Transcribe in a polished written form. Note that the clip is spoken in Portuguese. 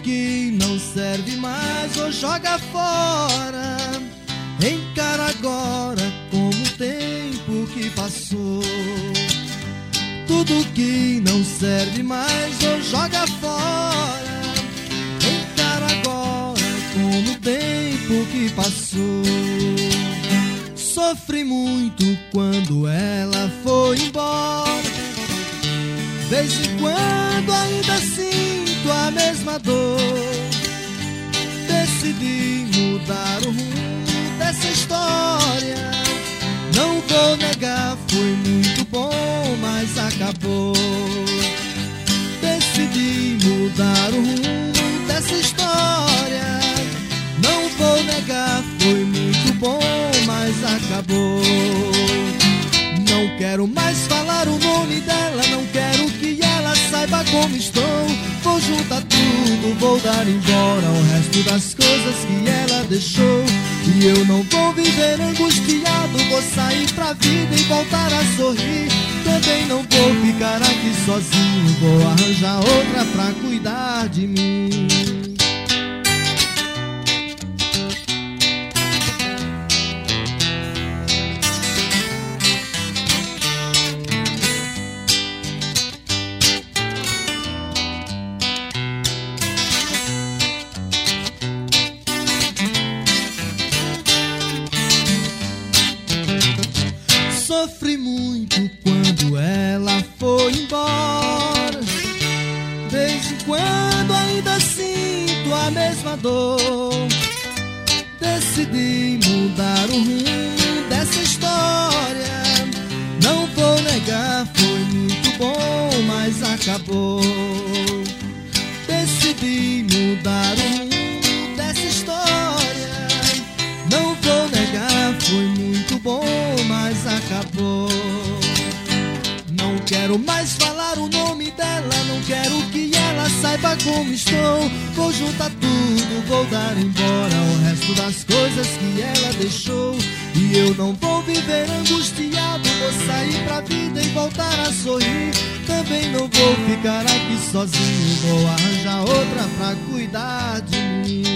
que não serve mais ou joga fora. Encara agora como o tempo que passou. Tudo que não serve mais ou joga fora. Encara agora como o tempo que passou. Sofri muito quando ela foi embora. Vez em quando ainda sinto a mesma dor. Decidi mudar o rumo dessa história. Não vou negar, foi muito bom, mas acabou. Decidi mudar o rumo dessa história. Não vou negar, foi muito bom, mas acabou. Não quero mais falar o nome dela, não quero que ela saiba como estou. Vou juntar tudo, vou dar embora o resto das coisas que ela deixou. E eu não vou viver angustiado, vou sair pra vida e voltar a sorrir. Também não vou ficar aqui sozinho, vou arranjar outra pra cuidar de mim. Sofri muito quando ela foi embora. Vez em quando ainda sinto a mesma dor. Decidi mudar o rumo dessa história. Não vou negar, foi muito bom, mas acabou. Decidi mudar o rumo dessa história. Não vou negar, foi muito bom, mas acabou. Não quero mais falar o nome dela, não quero que ela saiba como estou. Vou juntar tudo, vou dar embora o resto das coisas que ela deixou. E eu não vou viver angustiado, vou sair pra vida e voltar a sorrir. Também não vou ficar aqui sozinho, vou arranjar outra pra cuidar de mim.